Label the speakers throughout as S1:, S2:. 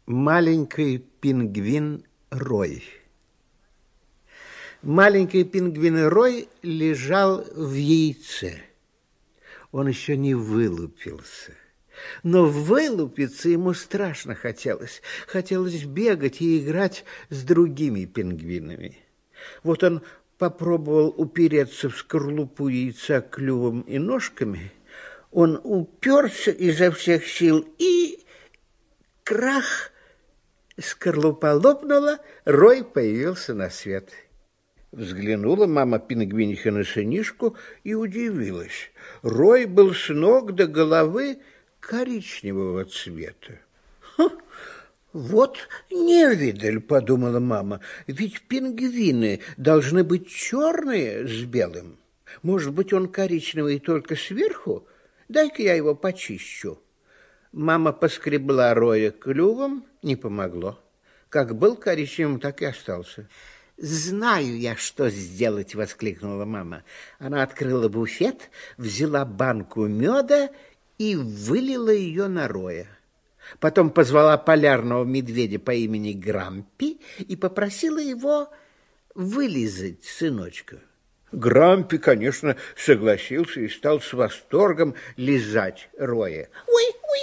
S1: Маленький пингвин Рой. Маленький пингвин Рой лежал в яйце. Он еще не вылупился. Но вылупиться ему страшно хотелось. Хотелось бегать и играть с другими пингвинами. Вот он попробовал упереться в скорлупу яйца клювом и ножками. Он уперся изо всех сил и... крах! Скорлупа лопнула, Рой появился на свет. Взглянула мама пингвиниха на сынишку и удивилась. Рой был с ног до головы коричневого цвета. «Вот невидаль», — подумала мама, — «ведь пингвины должны быть черные с белым. Может быть, он коричневый только сверху? Дай-ка я его почищу». Мама поскребла Роя клювом, не помогло. Как был коричневым, так и остался. «Знаю я, что сделать!» — воскликнула мама. Она открыла буфет, взяла банку меда и вылила ее на Роя. Потом позвала полярного медведя по имени Грампи и попросила его вылизать сыночка. Грампи, конечно, согласился и стал с восторгом лизать Роя. «Ой,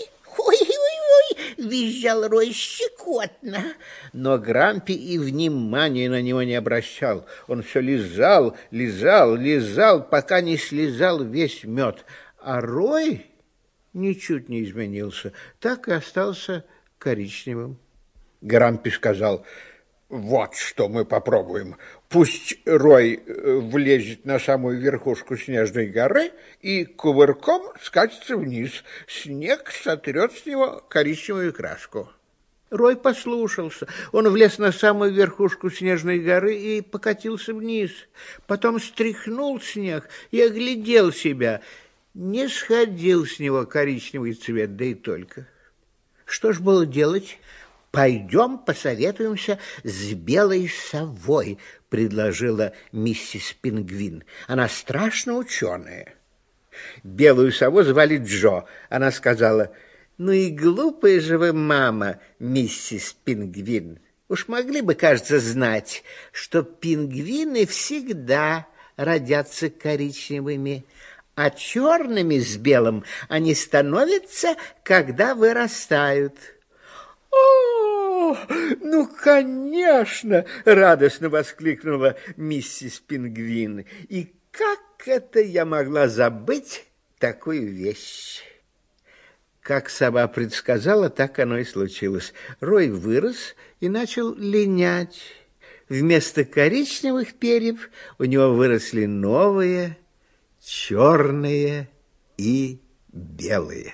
S1: визжал Рой щекотно. Но Грампи и внимания на него не обращал. Он все лизал, пока не слизал весь мед. А Рой ничуть не изменился, так и остался коричневым. Грампи сказал: «Вот что мы попробуем. Пусть Рой влезет на самую верхушку снежной горы и кувырком скатится вниз. Снег сотрет с него коричневую краску». Рой послушался. Он влез на самую верхушку снежной горы и покатился вниз. Потом стряхнул снег и оглядел себя. Не сходил с него коричневый цвет, да и только. Что ж было делать? «Пойдем посоветуемся с белой совой», — предложила миссис Пингвин. Она страшно ученая. Белую сову звали Джо. Она сказала: «Ну и глупая же вы, мама, миссис Пингвин. Уж могли бы, кажется, знать, что пингвины всегда родятся коричневыми, а черными с белым они становятся, когда вырастают». «О, ну, конечно!» — радостно воскликнула миссис Пингвин. «И как это я могла забыть такую вещь?» Как сова предсказала, так оно и случилось. Рой вырос и начал линять. Вместо коричневых перьев у него выросли новые, черные и белые.